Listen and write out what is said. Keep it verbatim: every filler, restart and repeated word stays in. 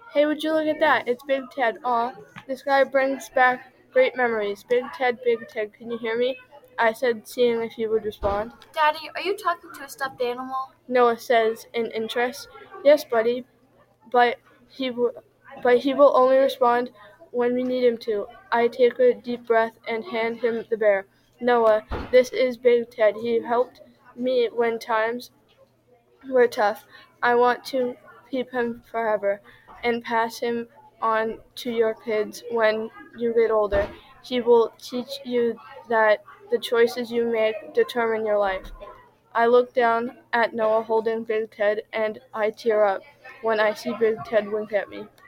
Hey, would you look at that? It's Big Ted. Aw, this guy brings back great memories. Big Ted, Big Ted, can you hear me? I said, seeing if he would respond. Daddy, are you talking to a stuffed animal? Noah says in interest. Yes, buddy, but he w- but he will only respond when we need him to. I take a deep breath and hand him the bear. Noah, this is Big Ted. He helped me when times were tough. I want to keep him forever and pass him on to your kids when you get older. He will teach you that the choices you make determine your life. I look down at Noah holding Big Ted and I tear up when I see Big Ted wink at me.